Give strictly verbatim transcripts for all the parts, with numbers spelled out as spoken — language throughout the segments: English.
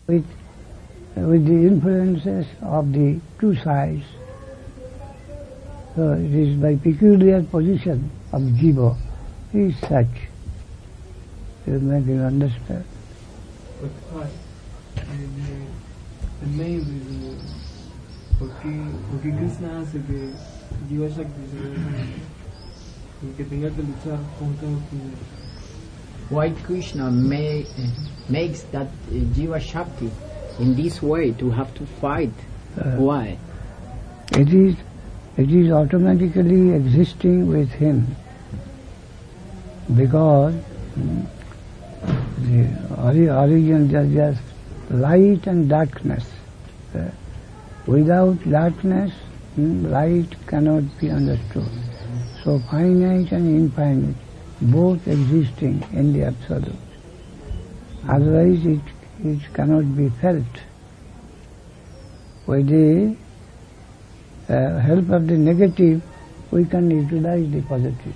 with, with the influences of the two sides. So it is by peculiar position of jiva, he is such. You make him understand. But what the, the main reason porque, porque Krishna hace que Jiva Shakti se que tenga que luchar contra los why Krishna may, makes that uh, Jiva Shakti in this way to have to fight? Uh, why? It is, it is automatically existing with him because mm, the origin is just light and darkness. Uh, without darkness, mm, light cannot be understood. So finite and infinite, both existing in the Absolute. Otherwise it, it cannot be felt. With the uh, help of the negative, we can utilize the positive.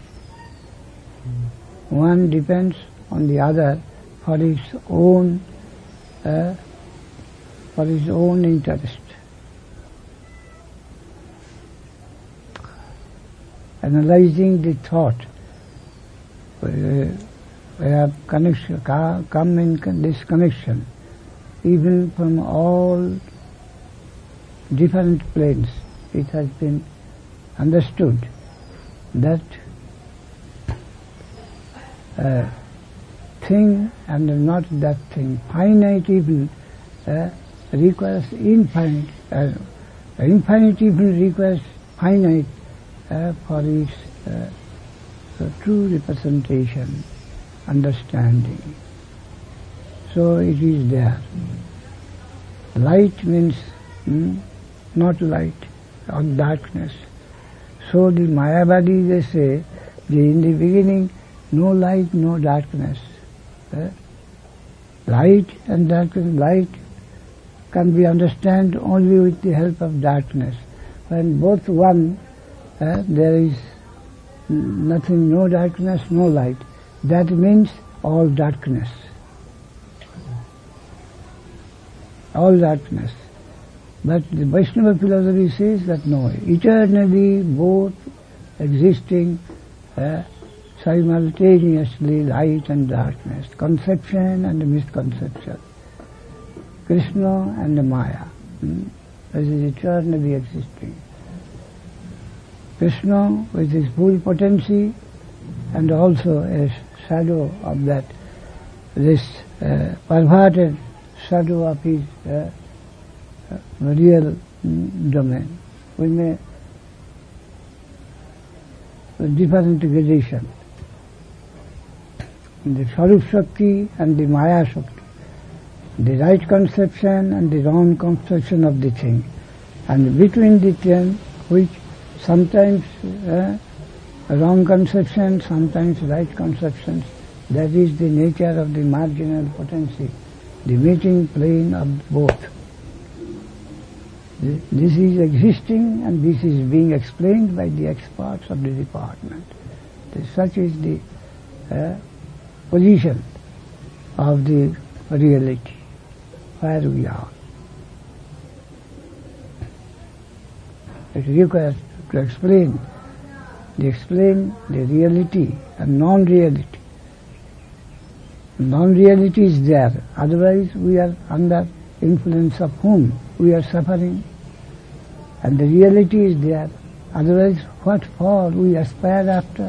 One depends on the other for its own, uh, for its own interest. Analyzing the thought, we have connection, come in this connection, even from all different planes. It has been understood that uh, thing and not that thing, finite even uh, requires infinite, uh, infinite even requires finite uh, for its uh, So true representation, understanding. So it is there. Light means hmm, not light, or darkness. So the Mayavadi, they say, the, in the beginning, no light, no darkness. Eh? Light and darkness, light can be understood only with the help of darkness. When both one, eh, there is nothing, no darkness, no light. That means all darkness. All darkness. But the Vaishnava philosophy says that no, eternally both existing uh, simultaneously, light and darkness, conception and misconception, Krishna and Maya. Hmm? This is eternally existing. Krishna with his full potency and also a shadow of that, this uh, perverted shadow of his uh, uh, real mm, domain. We may different gradation. The Sarup Shakti and the Maya Shakti. The right conception and the wrong conception of the thing. And between the two, which sometimes uh, wrong conception, sometimes right conceptions, that is the nature of the marginal potency, the meeting plane of both. This is existing and this is being explained by the experts of the department. Such is the uh, position of the reality, where we are. It requires to explain, they explain the reality and non-reality. Non-reality is there, otherwise we are under influence of whom? We are suffering. And the reality is there, otherwise what for we aspire after?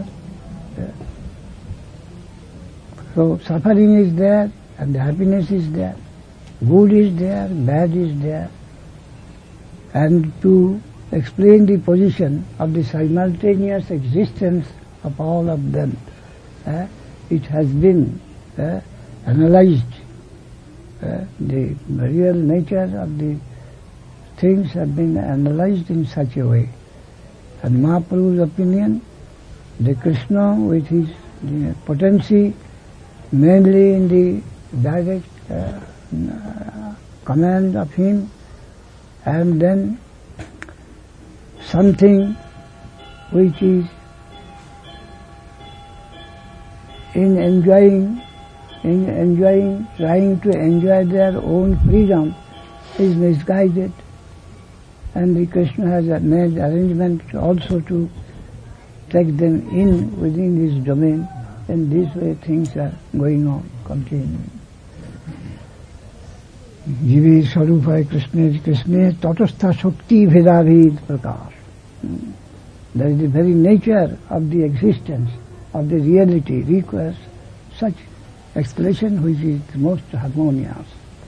So suffering is there and the happiness is there, good is there, bad is there. And to explain the position of the simultaneous existence of all of them, uh, it has been uh, analyzed. Uh, the real nature of the things have been analyzed in such a way. And Mahaprabhu's opinion, the Krishna with his uh, potency, mainly in the direct uh, uh, command of him, and then something which is in enjoying in enjoying, trying to enjoy their own freedom is misguided. And the Krishna has made arrangement also to take them in within his domain. And this way things are going on, continuing. Jivi Sarupaya Krishna Krishna Tatastha Shakti Vedavid Prakash. That is the very nature of the existence of the reality requires such expression which is the most harmonious.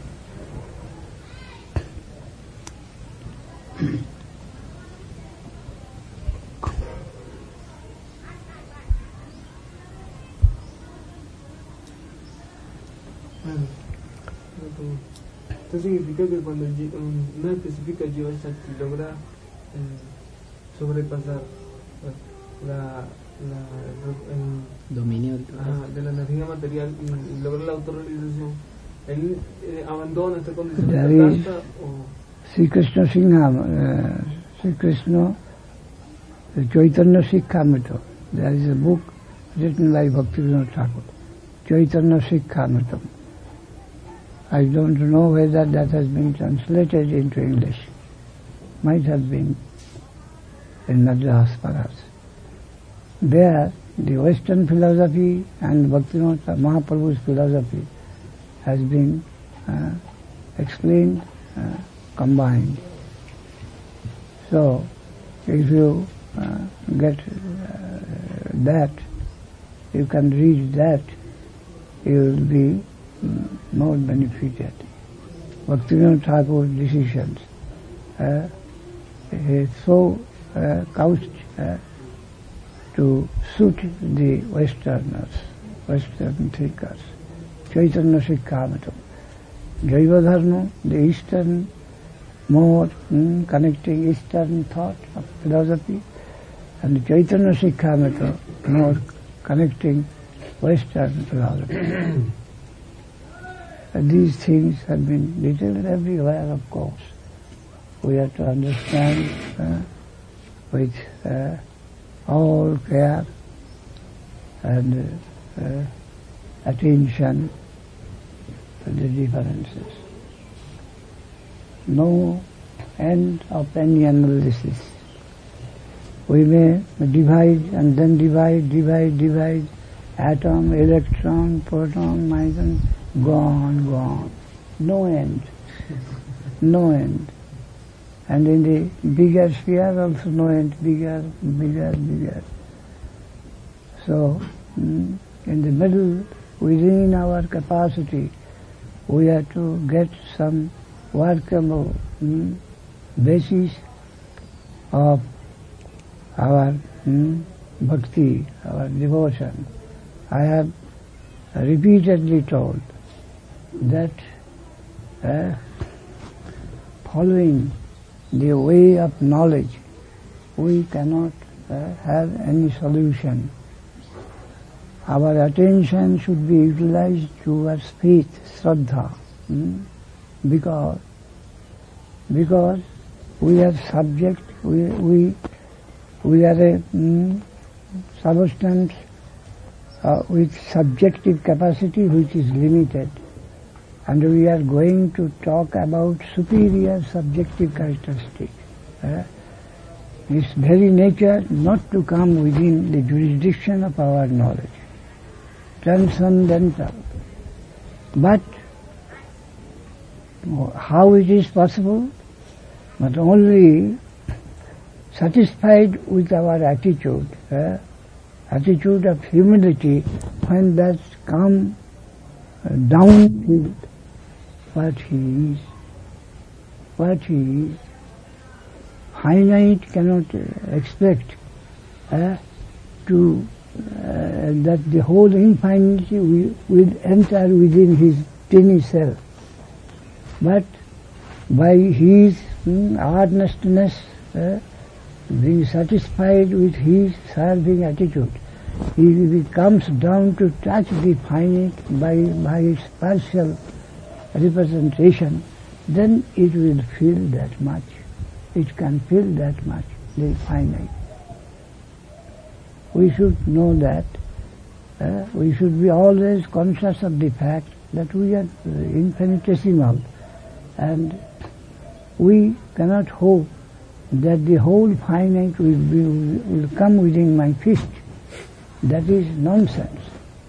Esto significa que cuando no especifica Jiva Shakti logra eh, sobrepasar la, la, el dominio ah, de la energía material y, y logra la autorrealización, él eh, abandona esta condición de casta o Sri Krishna Singham, uh, Sri Krishna Chaitanya Sikhamrita. There is a book written by Bhaktivinoda Thakur, Chaitanya Sikhamrita. I don't know whether that has been translated into English. Might have been in Madras perhaps. There, the Western philosophy and Bhaktivinoda Mahaprabhu's philosophy has been uh, explained, uh, combined. So, if you uh, get uh, that, you can read that, you will be mm, more benefited. Bhaktivinoda Thakur's decisions uh, is so uh, couched uh, to suit the Westerners, Western thinkers. Chaitanya Sikhamrita. Jaiva Dharma, the Eastern, more mm, connecting Eastern thought of philosophy, and Chaitanya Sikhamrita, more connecting Western philosophy. And these things have been detailed everywhere, of course. We have to understand uh, with uh, all care and uh, uh, attention to the differences. No end of any analysis. We may divide and then divide, divide, divide, atom, electron, proton, neutron, go on, go on. No end. No end. And in the bigger sphere also no end, bigger, bigger, bigger. So, mm, in the middle, within our capacity, we have to get some workable mm, basis of our mm, bhakti, our devotion. I have repeatedly told that uh, following the way of knowledge, we cannot uh, have any solution. Our attention should be utilized towards faith, Shraddha, hmm? because because we are subject, we we we are a hmm, substance uh, with subjective capacity which is limited, and we are going to talk about superior subjective characteristics. Uh, its very nature not to come within the jurisdiction of our knowledge. Transcendental. But how it is possible? But only satisfied with our attitude, uh, attitude of humility, when that come uh, down to what he is, what he is. Finite cannot uh, expect uh, to Uh, that the whole infinity will, will enter within his tiny self. But by his mm, earnestness, uh, being satisfied with his serving attitude, he, he comes down to touch the finite by, by its partial representation, then it will feel that much. It can feel that much, the finite. We should know that uh, we should be always conscious of the fact that we are uh, infinitesimal, and we cannot hope that the whole finite will, be, will come within my fist. That is nonsense.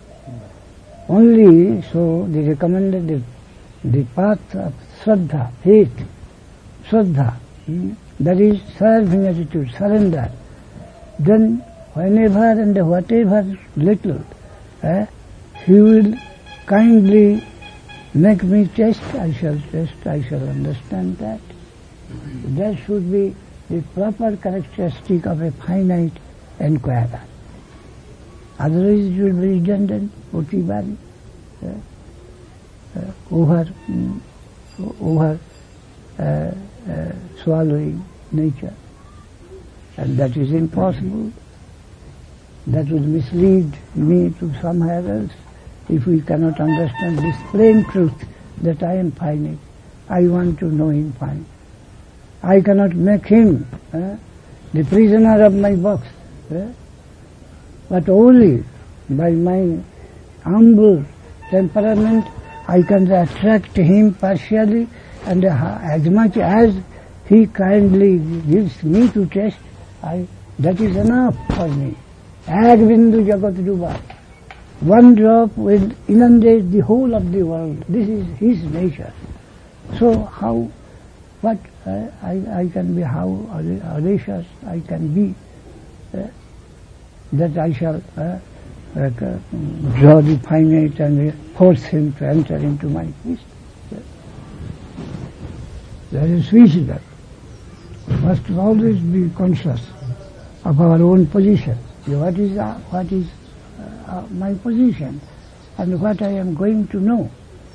Only so the recommended the, the path of Shraddha, faith, Shraddha, hmm? that is serving attitude, surrender. Then whenever and whatever little eh, he will kindly make me test, I shall test, I shall understand that. That should be the proper characteristic of a finite inquirer. Otherwise it will be redundant, otibari, uh, uh, over, um, over uh, uh, swallowing nature. And that is impossible. That will mislead me to somewhere else if we cannot understand this plain truth that I am finite. I want to know him finite. I cannot make him uh, the prisoner of my box, uh, but only by my humble temperament I can attract him partially, and uh, as much as he kindly gives me to taste, I, that is enough for me. Ag bindu jagat duba. One drop will inundate the whole of the world. This is his nature. So how, what uh, I, I can be, how audacious I can be, uh, that I shall uh, uh, draw the finite and force him to enter into my fist. That is suicidal. We must always be conscious of our own position. What is uh, what is uh, uh, my position, and what I am going to know.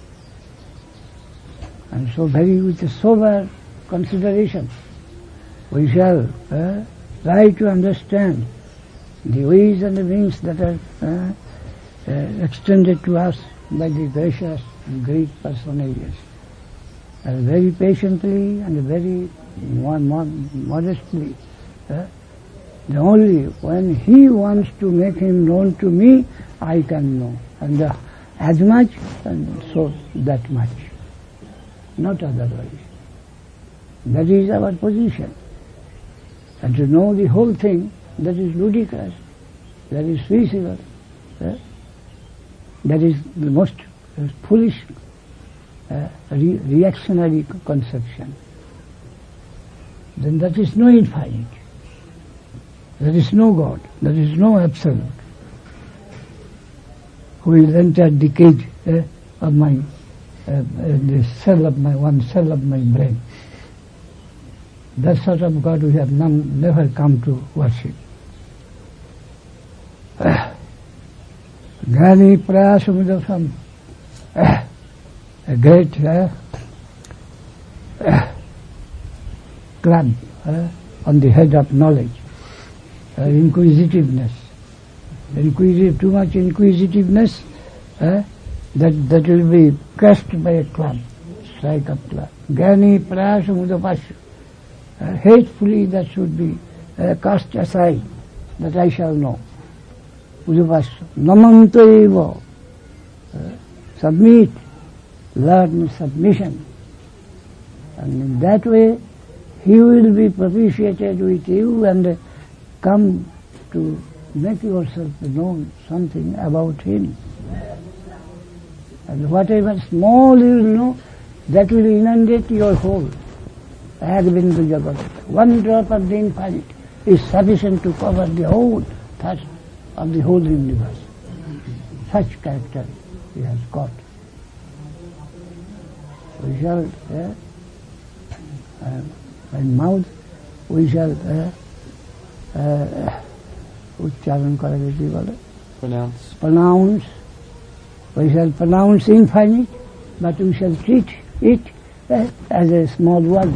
And so, very with a sober consideration, we shall uh, try to understand the ways and the means that are uh, uh, extended to us by the gracious and great personages. And very patiently and very more, more modestly. Uh, the only when he wants to make him known to me, I can know. And uh, as much, and so that much. Not otherwise. That is our position. And to know the whole thing, that is ludicrous, that is suicidal, uh, that is the most uh, foolish uh, re- reactionary conception. Then that is no infinite. There is no God. There is no absolute who will enter the cage uh, of my, uh, uh, the cell of my, one cell of my brain. That sort of God we have none, never come to worship. Gani Prasumudasam, a great uh, uh, club uh, on the head of knowledge. Uh, inquisitiveness, inquisitive, too much inquisitiveness, uh, that that will be crushed by a club, strike of club. Gani prasumudapasya, uh, hatefully that should be uh, cast aside, that I shall know. Udapasya, namanto eva, submit, learn submission, and in that way he will be propitiated with you and come to make yourself know something about him. And whatever small you will know, that will inundate your whole. Agbindu Jagat. One drop of the infinite is sufficient to cover the whole thirst of the whole universe. Such character he has got. We shall, uh, uh, by mouth, we shall uh, উচ্চারণ করা যেতে বলে pronounce pronounce we shall pronounce infinite, but we shall treat it uh, as a small word.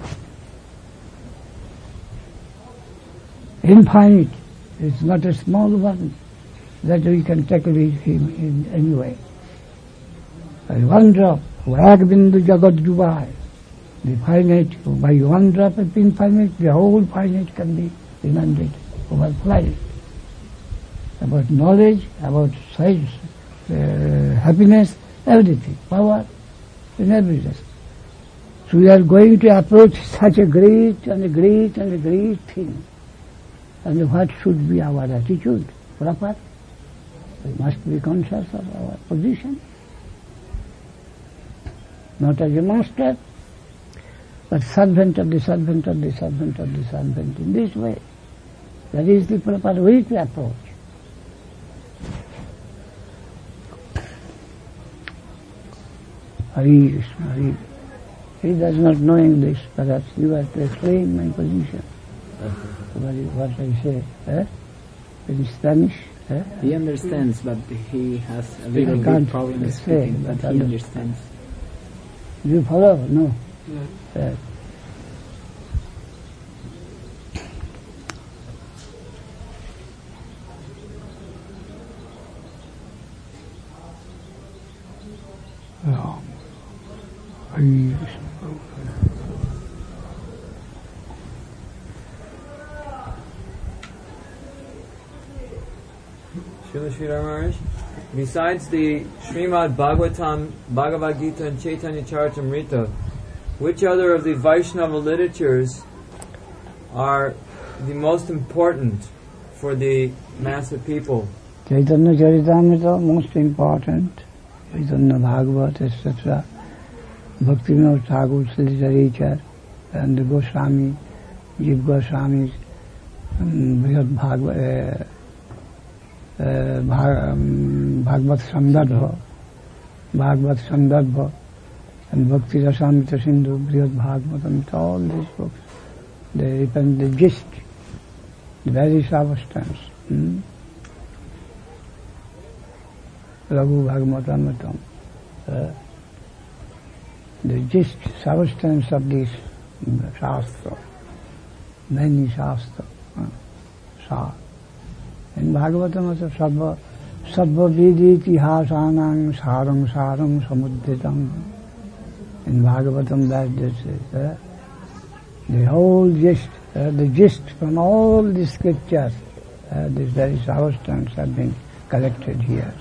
Infinite is not a small word that we can tackle him in any way. One drop, Rag Bindu Jagat Dubai, the finite, by one drop of infinite, the whole finite can be inundated, overflowed. about knowledge, about science, uh, happiness, everything, power, in everything. So we are going to approach such a great and a great and a great thing. And what should be our attitude? Proper? We must be conscious of our position. Not as a master, but servant of the servant of the servant of the servant in this way. That is the proper way to approach. Hari Krishna, Hari. He does not know English, perhaps you have to explain my position. What I say, eh? In Spanish. Eh? He understands, but he has a little I bit can't problem say, speaking, but, but he under- understands. You follow? No. No. Eh. Oh. Hari Krishna. Srila Sridhar Maharaj, besides the Srimad Bhagavatam, Bhagavad Gita and Chaitanya Charitamrita, which other of the Vaishnava literatures are the most important for the mass of people? Chaitanya Charitamrita, most important. Chaitanya Bhagavat, et cetera. Bhaktivinoda Thakur's literature, and the Goswami, Jiva Goswami's um, Brihad Bhagavad, uh, uh, Bhag, um, Bhagavad Sandarbha, Bhagavad Sandarbha, and Bhakti Rasamrita Sindhu, Brihad Bhagavatam, all these books, they represent the gist, the very substance. Hmm? Raghu Bhagavatam, uh, the gist, substance of this um, Shastra, many Shastra, uh, Shastra. In Bhagavatam also, Sabba, Sabba Vediti Hasanang Sarang Sarang Samudditam. In Bhagavatam that this is, uh, the whole gist, uh, the gist from all the scriptures, uh, this very substance have been collected here.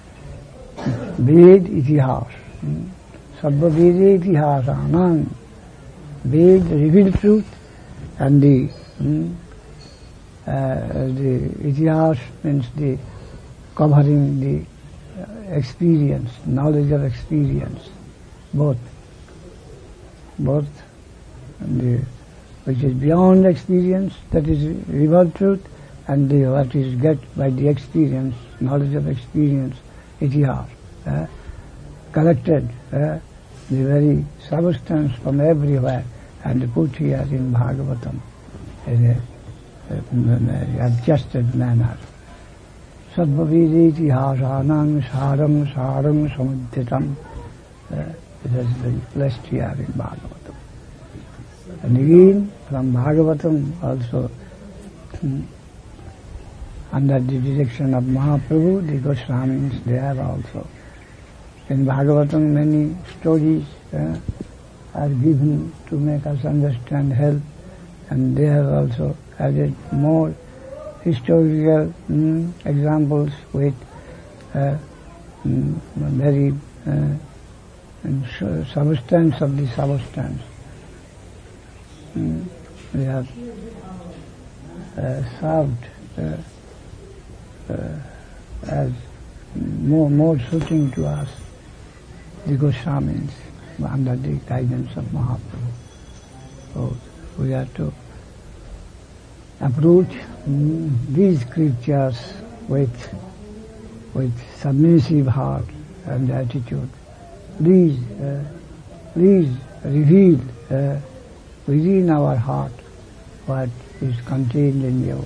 Ved Itihas. Hmm? Sabba Veda Itihasanam. Ved, revealed truth, and the hmm, uh, the Itihas means the covering the uh, experience, knowledge of experience, both, both, and the, which is beyond experience, that is revealed truth, and the what is get by the experience, knowledge of experience, Itihas, uh, collected. Uh, the very substance from everywhere and put here in Bhagavatam in a, a, a adjusted manner. Sabbaviditi hasanam saram saram samudditam. It has been placed here in Bhagavatam. And again, from Bhagavatam also, hmm, under the direction of Mahaprabhu, the Goswamis, they have also. In Bhagavatam, many stories uh, are given to make us understand health, and they have also added more historical mm, examples with uh, mm, very uh, substance of the substance. Mm, they have uh, served uh, uh, as more more suiting to us, the Goswamis, under the guidance of Mahaprabhu. So we have to approach mm, these scriptures with with submissive heart and attitude. Please, uh, please reveal uh, within our heart what is contained in you.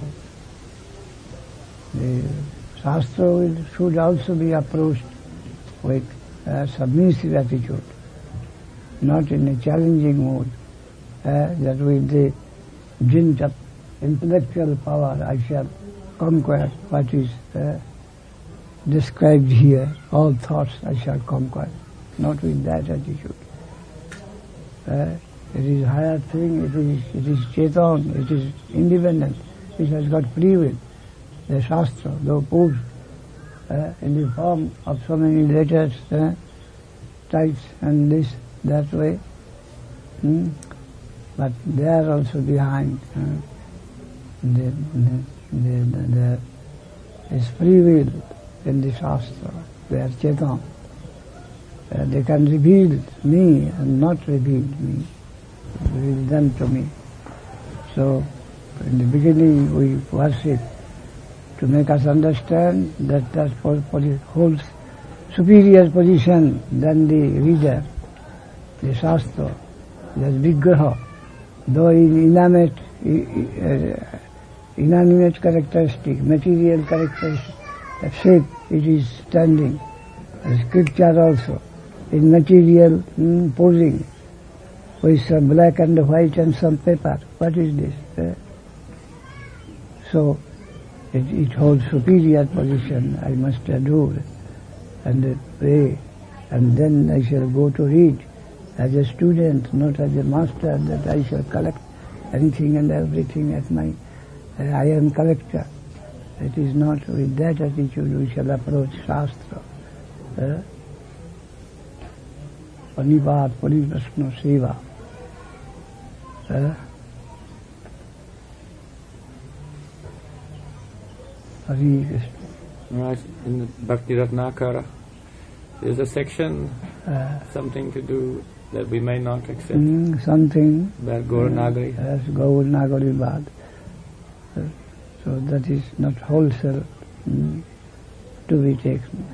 The Shastra will, should also be approached with a submissive attitude, not in a challenging mood, uh, that with the dint of intellectual power I shall conquer what is uh, described here, all thoughts I shall conquer, not with that attitude. Uh, it is higher thing, it is, it is Chetan, it is independent, it has got free will. the Shastra, though posed uh, in the form of so many letters, uh, types and this, that way, hmm? But they are also behind. Uh, the, the, the, the, there is free will in the Shastra. They are Chetan. Uh, they can reveal me and not reveal me, reveal them to me. So, in the beginning we worship to make us understand that that holds superior position than the reader, the Shastra, the Vigraha, though in inanimate, uh, inanimate characteristic, material characteristic, shape it is standing. The scripture also, in material mm, posing, with some black and white and some paper. What is this? Uh, so, it, it holds superior position, I must adore and pray, and then I shall go to read as a student, not as a master, that I shall collect anything and everything at my, uh, I am collector. It is not with that attitude we shall approach Shastra. Uh, Panipat, Pariprasna, Seva. Uh, Hari Krishna. Right, in the Bhakti Ratnakara, there's a section, Uh, something to do that we may not accept. mm, something. That Gaur Nagari. Yes, Gaur Nagari Bad. Uh, so that is not wholesale mm, to be taken.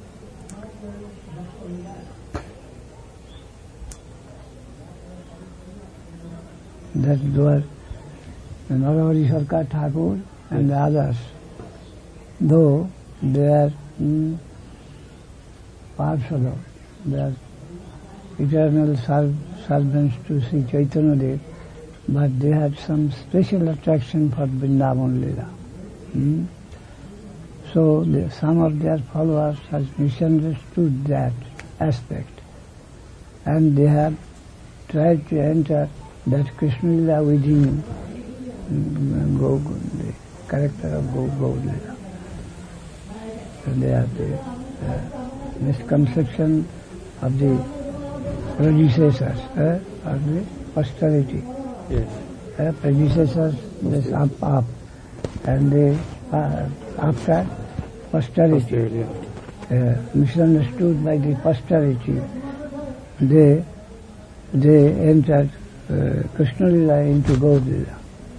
That was Naravadi Sarkar Thakur and the others, though they are mm, Parshada, they are eternal serv- servants to Sri Chaitanya Dev, but they had some special attraction for Vrindavan Leela. Hmm? So the, some of their followers have misunderstood that aspect, and they have tried to enter that Krishna Leela within mm, Go, the character of Go Leela. So they have the uh, misconception of the predecessors, uh, of the posterity. Yes. Uh, predecessors, this up, up, and the uh, after posterity, Posterity. uh, misunderstood by the posterity, they they entered uh, Krishna Lila into Gaur Lila.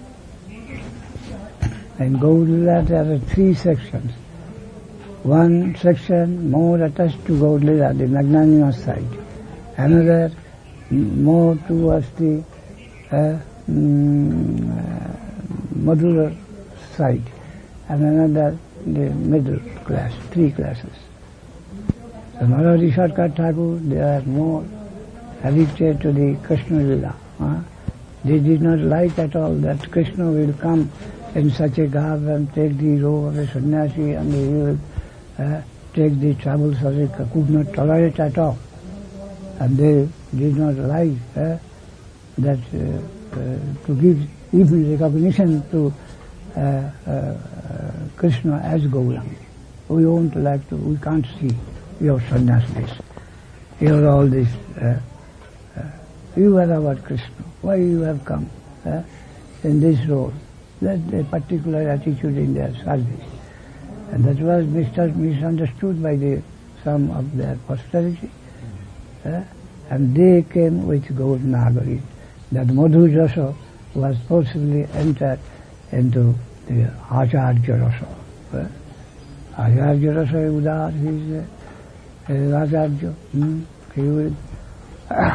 In Gaur Lila there are three sections. One section more attached to Gaur Lila, the magnanimous side. Another more towards the uh, mm, uh, modular side, and another the middle class, three classes. So Naravadi Sarkar Thakur, they are more addicted to the Krishna Lila. Huh? They did not like at all that Krishna will come in such a garb and take the robe of a sannyasi, and he will uh, take the troubles of a could not tolerate at all. And they did not like uh, that uh, uh, to give even recognition to uh, uh, uh, Krishna as Gauranga. We won't like to, we can't see your sannyasis, your all this. Uh, uh, you are our Krishna. Why you have come uh, in this role? That's a particular attitude in their service. And that was misunderstood by the some of their posterity. Uh, and they came with Gaur Nagari, that Madhu Jasa was possibly entered into the Acharya Rasa. Uh, Acharya Rasa Udar, he is a, a Acharya. Hmm? He will uh,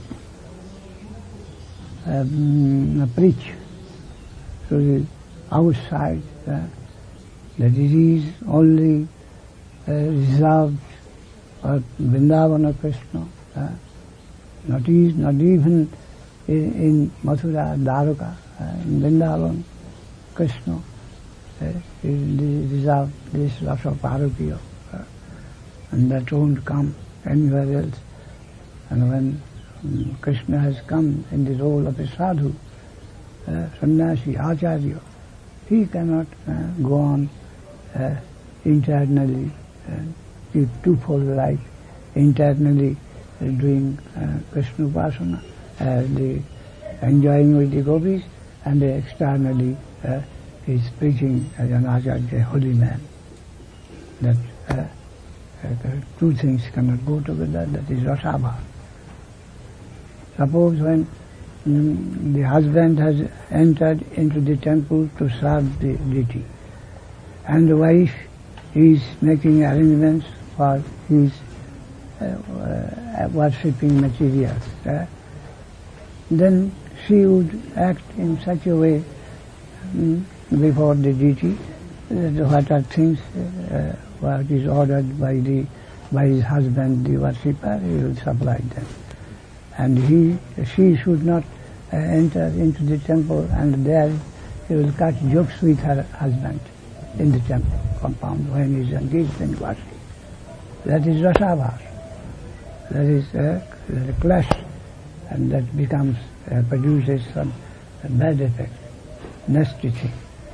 um, preach to the outside uh, that it is only uh, reserved for Vrindavana Krishna. Uh, Not, is, not even in, in Mathura, Dwaraka, uh, in Vrindavan, Krishna uh, is reserved this rasa parapya, uh, and that won't come anywhere else. And when um, Krishna has come in the role of a sadhu, uh, sannyasi, acharya, he cannot uh, go on uh, internally uh, keep twofold life, internally uh, doing uh, Krishna Upasana, uh, the enjoying with the gopis, and uh, externally uh, he is preaching as an Acharya, holy man. That uh, uh, two things cannot go together, that is Rasabha. Suppose when mm, the husband has entered into the temple to serve the deity, and the wife is making arrangements for his uh, uh, worshipping materials, uh, then she would act in such a way um, before the deity that what are things uh, what is ordered by the by his husband, the worshipper, he will supply them. And he, she should not uh, enter into the temple, and there he will cut jokes with her husband in the temple compound when he is engaged in worship. That is rasabhas. That is uh, a clash, and that becomes uh, produces some uh, bad effect, nasty thing.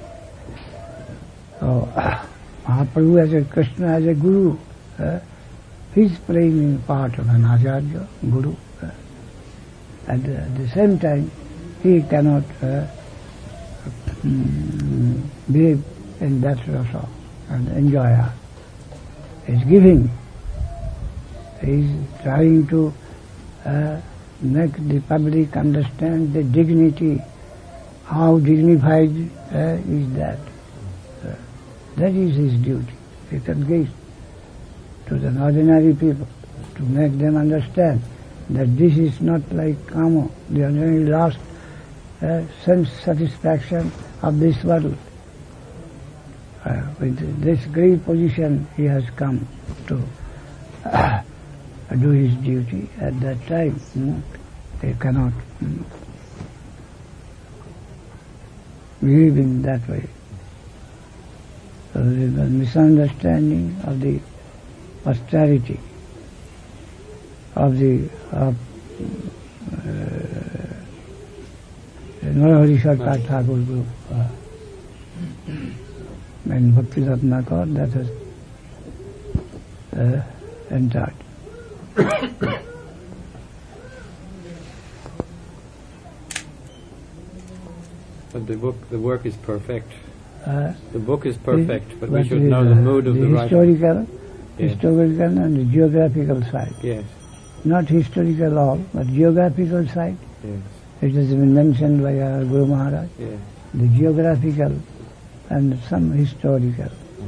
So Mahaprabhu as a Krishna as a guru, uh, he is playing part of an Acharya, guru. Uh, and uh, at the same time, he cannot uh, mm, behave in that rasa and enjoy her. He is giving. He is trying to uh, make the public understand the dignity, how dignified uh, is that. Uh, that is his duty. He can give to the ordinary people to make them understand that this is not like kama, the ordinary lost uh, sense satisfaction of this world. Uh, with this great position he has come to uh, do his duty. At that time mm, they cannot mm, behave in that way. So there is a misunderstanding of the austerity of the of uh, Narahari Sarkar Thakur group uh, and Bhakti Ratnakar that has uh, entered. But the book, the work is perfect. Uh, the book is perfect, but we but should the, know the mood of the the writer. historical, Yes. historical and the geographical side. Yes, Not historical all, but geographical side. yes, It has been mentioned by our Guru Maharaj. yes. The geographical and some historical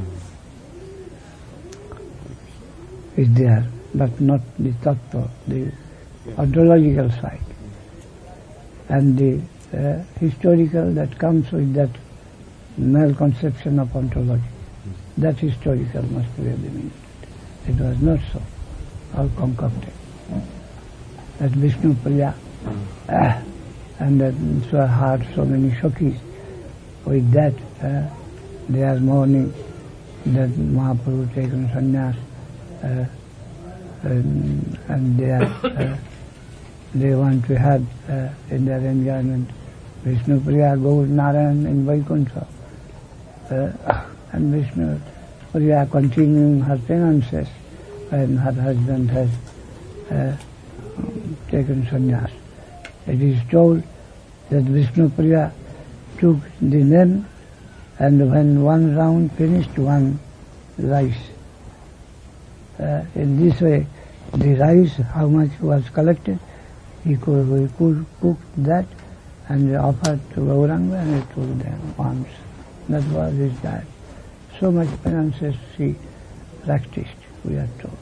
is there, but not the tattva, the ontological side. And the uh, historical that comes with that malconception of ontology. That historical must really mean. It was not so, all concocted. That Vishnu Priya, uh, and that so had so many Shakis. With that, uh, they are mourning that Mahaprabhu taken sannyas, uh, and, and they are, uh, they want to have uh, in their enjoyment Vishnu Priya, Gaur Narayan in Vaikuntha, uh, and Vishnu Priya continuing her penances when her husband has uh, taken sannyas. It is told that Vishnu Priya took the men, and when one round finished, one rice. Uh, in this way, the rice, how much was collected, he could, he could cook that and offered to Gauranga, and he took them once. That was his diet. So much penances he practiced, we are told.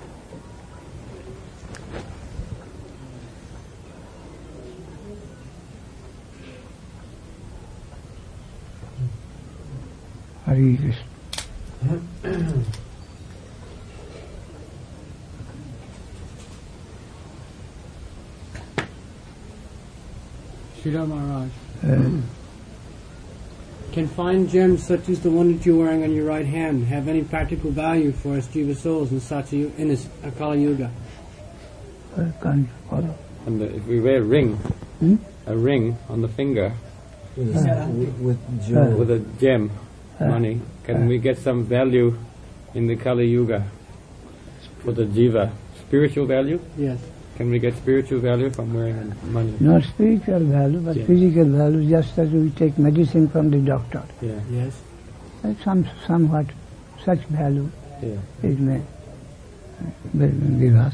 Hare Krishna. Sridhar Maharaj, Uh, can fine gems such as the one that you're wearing on your right hand have any practical value for us Jiva souls in such a, in this Kali Yuga? uh, can't follow. And the, if we wear a ring, Hmm? a ring on the finger with, with Uh, jewel. with a gem, Uh. money, Can we get some value in the Kali Yuga for the jiva? Spiritual value? Yes. Can we get spiritual value from wearing money? Not spiritual value, but Yeah. physical value, just as we take medicine from the doctor. Yeah, Yes. Uh, Some, somewhat such value yeah. it may uh, give us.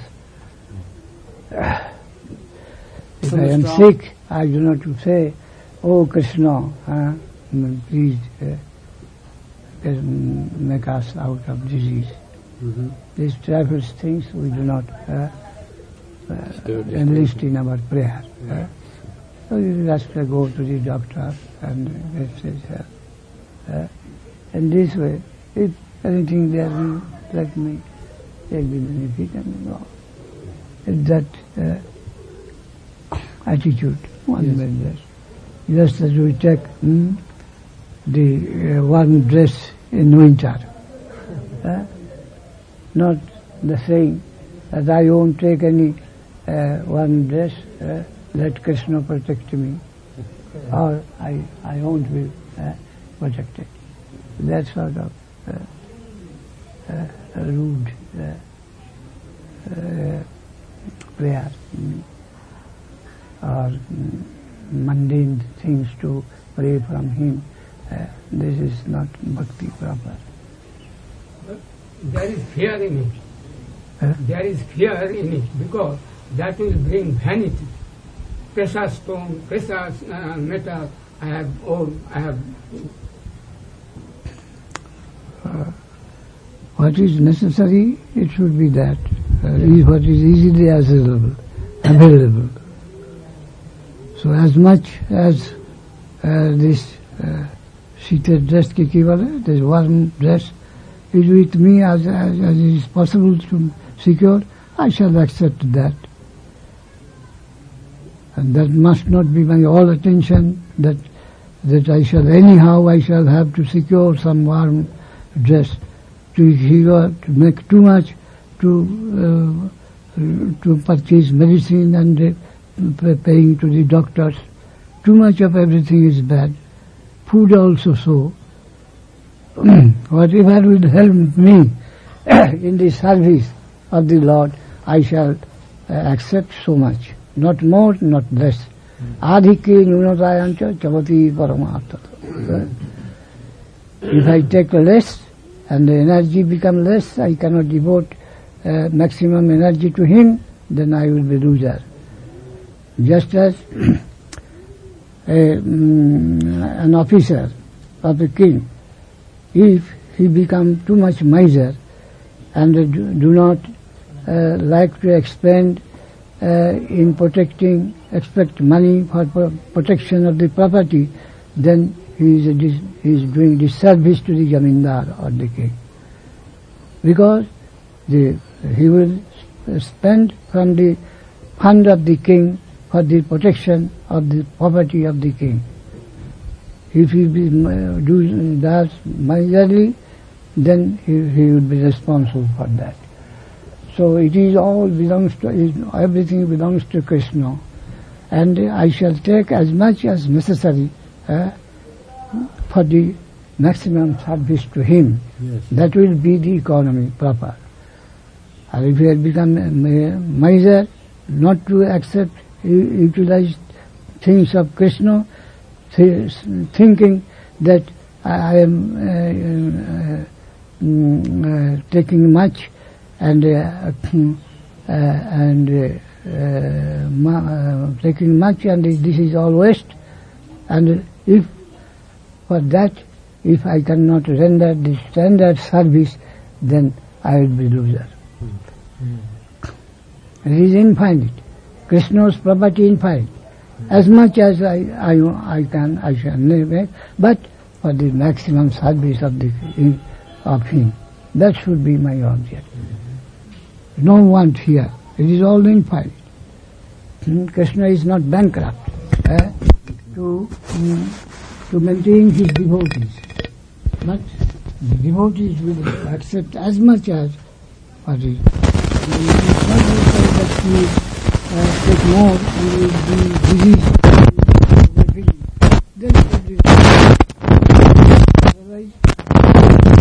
If So I am strong- sick, I do not say, "Oh Krishna, uh, please uh, uh, make us out of disease." Mm-hmm. These trivial things we do not uh, uh, Still enlist in our prayer. Uh, so you just uh, go to the doctor and get his help. Uh, in this way, if anything there will let me take the benefit and go. If that uh, attitude, one Yes. may dress. Just as we take hmm, the uh, warm dress in winter. Uh, not the saying that I won't take any uh, warm dress, uh, let Krishna protect me, or I, I won't be uh, protected. That sort of uh, uh, rude uh, uh, prayer mm, or mm, mundane things to pray from him. Uh, this is not bhakti proper. There is fear in it. Huh? There is fear in it because that will bring vanity. Precious stone, precious uh, metal, I have all, I have. What is necessary, it should be that. Uh, is what is easily available, available. So as much as uh, this uh, seated dress, ki kivala, this warm dress, is with me as, as, as it is possible to secure, I shall accept that. And that must not be my all attention, that that I shall anyhow, I shall have to secure some warm dress. To, to make too much, to uh, to purchase medicine and uh, paying to the doctors. Too much of everything is bad. Food also so. Whatever will help me in the service of the Lord, I shall uh, accept so much. Not more, not less. Adhike nunatayancha chavati paramartha. If I take less, and the energy become less, I cannot devote uh, maximum energy to him, then I will be loser. Just as a, mm, an officer of a king, if he become too much miser and do, do not uh, like to expend uh, in protecting, expect money for pro- protection of the property, then he is, a dis, he is doing disservice to the Jamindar or the king. Because the, he will spend from the fund of the king for the protection of the property of the king. If he be, uh, do that miserly, then he, he will be responsible for that. So it is all belongs to, it, everything belongs to Krishna. And I shall take as much as necessary uh, for the maximum service to him. Yes. That will be the economy proper. And if he had become a miser, not to accept, utilize things of Krishna, th- thinking that I am uh, uh, mm, uh, taking much and uh, uh, and uh, uh, ma- uh, taking much and this is all waste. And if for that, if I cannot render the standard service, then I will be loser. Mm. It is infinite. Krishna's property infinite. As much as I, I, I can, I shall make, but for the maximum service of the of him. That should be my object. No want here. It is all infinite. Krishna is not bankrupt eh, to mm, to maintain his devotees, but the devotees will accept as much as what is. It is not that he uh, take more and will be diseased. Then it is otherwise.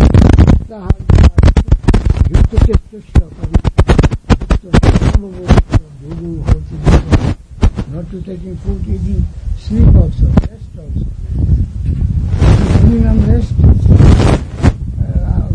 not to taking food, eating, sleep also, rest also. Minimum rest. Uh,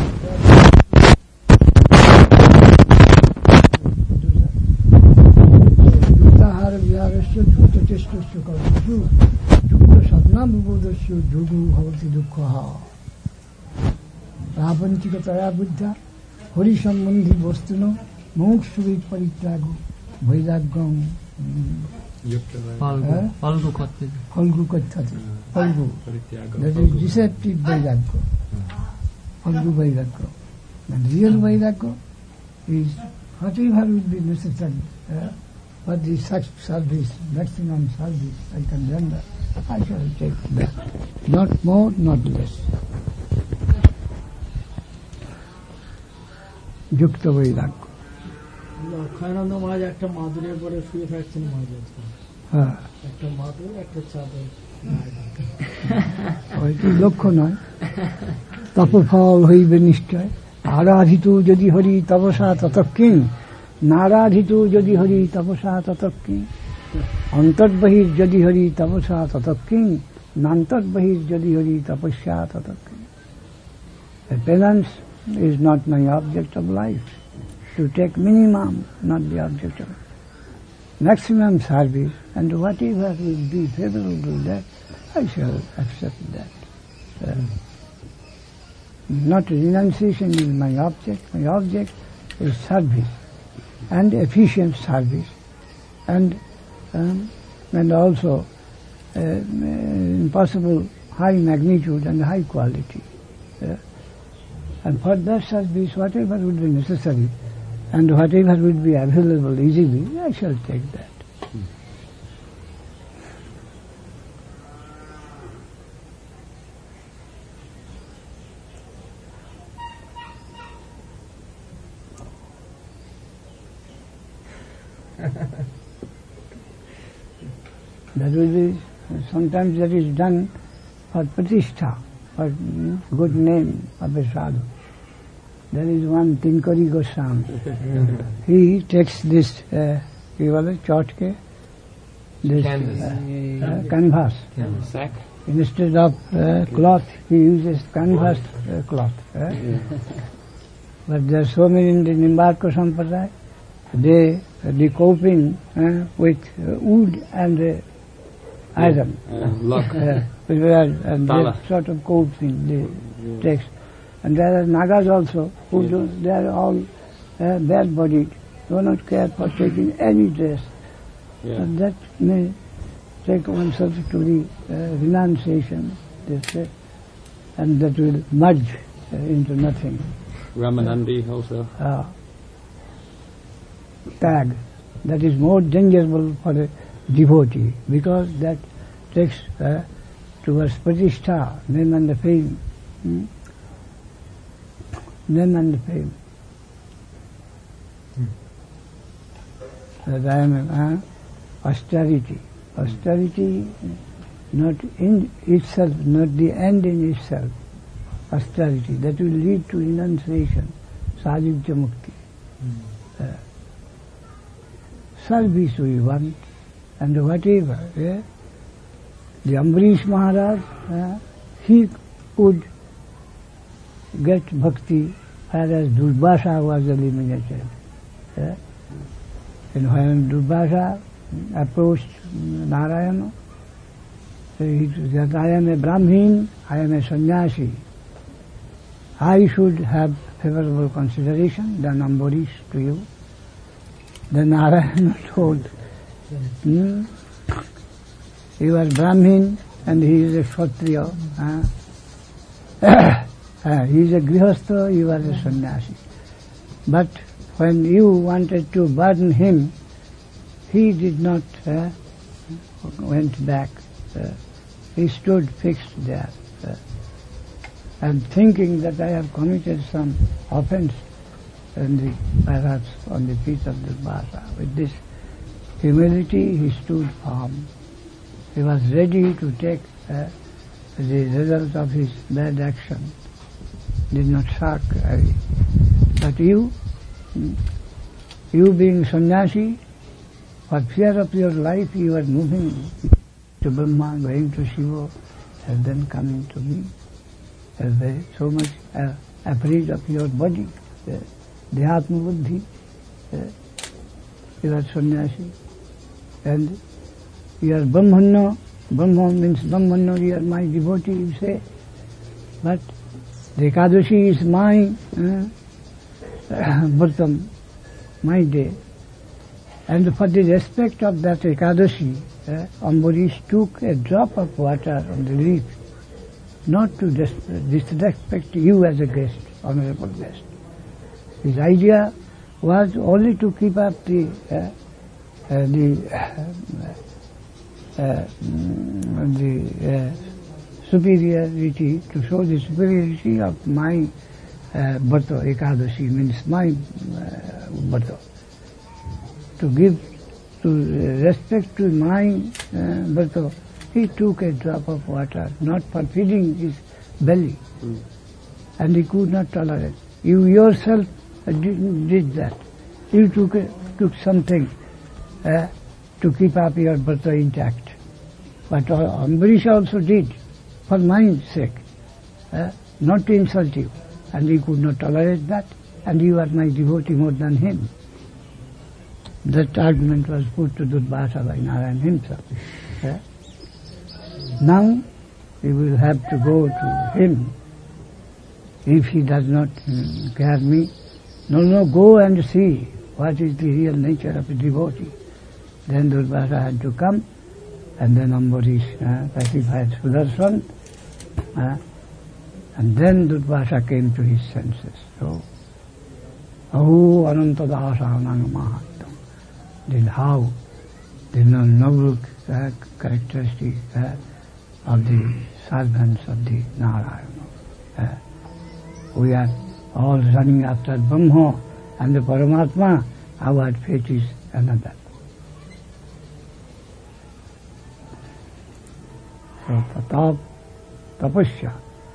Yuktahara viharasya yukta chestasya karmasya yukta sadnam vibodasya yogu bhavati dukkhaha. Prapanchikataya buddha hori sambandhi vastuna mokshuvi paritrago vairagyam Falgu kathati. Falgu kathati. Falgu. That is deceptive vairagya. Falgu vairagya. And real vairagya is whatever will be necessary. Uh, what is such service, maximum service I can render, I shall take that. Not more, not less. Yukta vairagya. লক্ষানন্দ মহারাজ একটা মাদুরের পরে শুয়ে থাকছেন মহারাজ হ্যাঁ একটা মাদুর একটা চাদর হয়তো লক্ষ্য নয় তপফল হইবে নিশ্চয় আরাধিত যদি হরি তপসা ততক্ষিং নারাধিত যদি হরি তপসা ততক্ষিং অন্তর্বহির যদি হরি তপসা ততক্ষিং নান্তর্বহির যদি হরি তপস্যা ততক্ষিং. Penance is not my object of life. To take minimum, not the object of maximum service, and whatever will be favorable to that, I shall accept that. Uh, not renunciation is my object. My object is service, and efficient service, and um, and also uh, impossible high magnitude and high quality. Uh, and for that service, whatever would be necessary, and whatever will be available easily, I shall take that. That will be, sometimes that is done for pratishtha, for mm, good name of a sadhu. There is one Tinkari Goswami. He takes this, uh, he was a chotke, this Canvas. Uh, uh, canvas. Sack. Instead of uh, cloth, he uses canvas uh, cloth. Uh. But there are so many in the Nimbarka Sampradaya, they the coping uh, with uh, wood and uh, iron. Uh, lock. Uh, with, uh, and Tala. that sort of coping they takes. And there are Nagas also, who do, they are all uh, bare-bodied, do not care for taking any dress. Yeah. And that may take oneself to the uh, renunciation, they say, and that will merge uh, into nothing. Ramanandi also. Uh, tag, that is more dangerous for a devotee, because that takes uh, towards pratishtha, name and the fame. Hmm? Name and fame. Hmm. That I am uh, austerity. Austerity, not in itself, not the end in itself. Austerity, that will lead to renunciation, sajivya mukti. Hmm. Uh, service we want, and whatever. Yeah? The Ambarish Maharaj, uh, he could get bhakti, whereas Durvasa was eliminated. Yeah? And when Durvasa approached Narayana, he said, I am a Brahmin, I am a sannyasi. I should have favorable consideration than Ambarish to you. Then Narayana told, hmm, he was Brahmin and he is a Kshatriya. Huh? Uh, he is a grihastha, you are a sannyasi. But when you wanted to burden him, he did not uh, went back. Uh, he stood fixed there. Uh, and thinking that I have committed some offense, and the, perhaps on the feet of the Bhasa. With this humility, he stood firm. He was ready to take uh, the result of his bad action. Did not shock away. But you, you being sannyasi, For fear of your life, you are moving to Brahma, going to Shiva, and then coming to me. And there is so much uh, afraid of your body, uh, Dehatma Buddhi. Uh, you are sannyasi. And you are Brahmana. Brahma means Brahmana, you are my devotee, you say. But the Ekadashi is my uh, Vrtam, my day. And for the respect of that Ekadashi, uh, Ambarish took a drop of water on the leaf, not to dis- disrespect you as a guest, honorable guest. His idea was only to keep up the uh, uh, the uh, uh, the uh, superiority, to show the superiority of my uh, Bharta, Ekadashi means my uh, Bharta. To give to uh, respect to my uh, Bharta, he took a drop of water, not for feeding his belly, mm. and he could not tolerate. You yourself did, did that. You took a, took something uh, to keep up your Bharta intact. But uh, Ambarish also did, for my sake, uh, not to insult you. And he could not tolerate that, and you are my devotee more than him. That argument was put to Durvasa by Narayan himself. Uh, now, we will have to go to him. If he does not um, care me, no, no, go and see what is the real nature of a devotee. Then Durvasa had to come, and then Ambarish uh, pacified Sudarshan, uh, and then Durvasa came to his senses. So, Ahu Anantadasanang Mahatma. Then how the noble uh, characteristic uh, of the servants of the Narayana. Uh, we are all running after Brahma and the Paramatma, our fate is another. So, tatap, tapasya,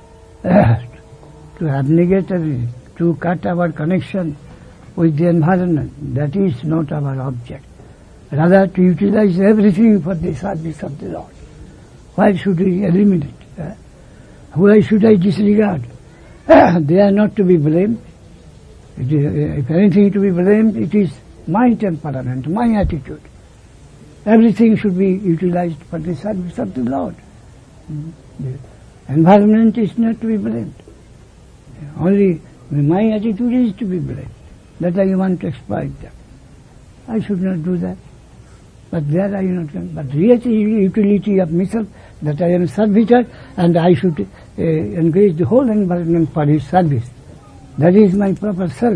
to abnegate, to cut our connection with the environment, that is not our object. Rather, to utilize everything for the service of the Lord. Why should we eliminate? Uh, why should I disregard? They are not to be blamed. It is, if anything to be blamed, it is my temperament, my attitude. Everything should be utilized for the service of the Lord. The environment is not to be blamed. Only my attitude is to be blamed. That I want to exploit them. I should not do that. But there I am not. But real utility of myself, that I am a servitor and I should uh, engage the whole environment for his service. That is my proper self.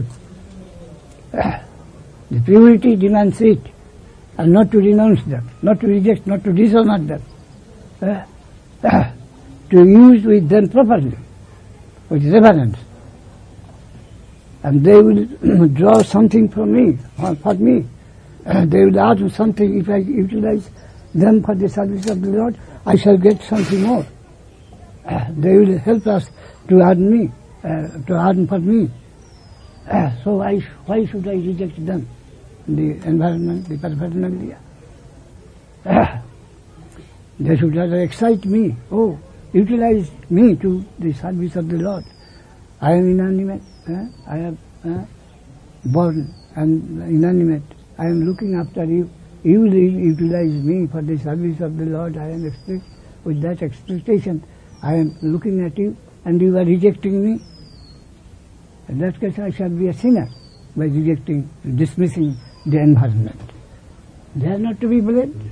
The purity demands it, and not to renounce them, not to reject, not to dishonor them. Uh, to use with them properly, with reverence. And they will draw something from me, or for me. Uh, they will ask something. If I utilize them for the service of the Lord, I shall get something more. Uh, they will help us to earn me, uh, to earn for me. Uh, so I, why should I reject them? The environment, the paraphernalia. Uh, they should rather excite me. Oh, utilize me to the service of the Lord. I am inanimate. Uh, I am uh, born and inanimate. I am looking after you. You will utilize me for the service of the Lord. I am expect, with that expectation. I am looking at you, and you are rejecting me. In that case, I shall be a sinner by rejecting, dismissing the environment. They are not to be blamed.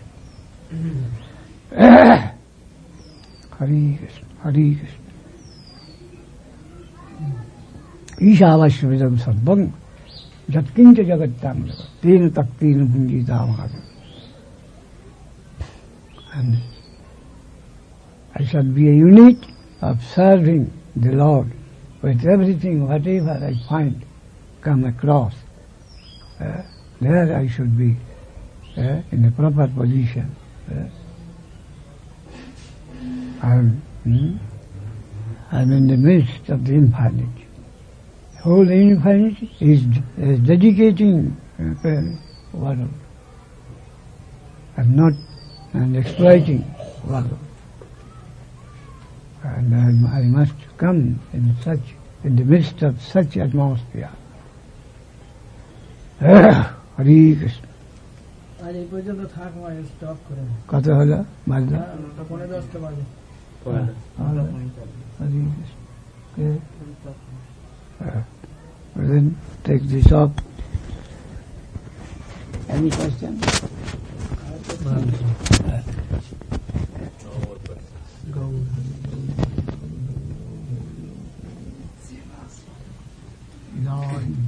Hare Krishna, Hare Krishna. Ishavashvidam sarvam jatkincha jagattam tena taktina punjita. And I shall be a unit of serving the Lord with everything, whatever I find, come across. Uh, there I should be uh, in a proper position. Uh, I'm, hmm, I'm in the midst of the infinite. Whole infinite is, is dedicating uh, world. I'm not and exploiting Bhagavan. And I, I must come in such, in the midst of such atmosphere. Hare Krishna. আজ এই পর্যন্ত থাক ভাই, stop করে কত হলো? বাজলো পনেরো দশটা বাজে। Hare Krishna. Okay. Uh, then take this up. Any questions? Lord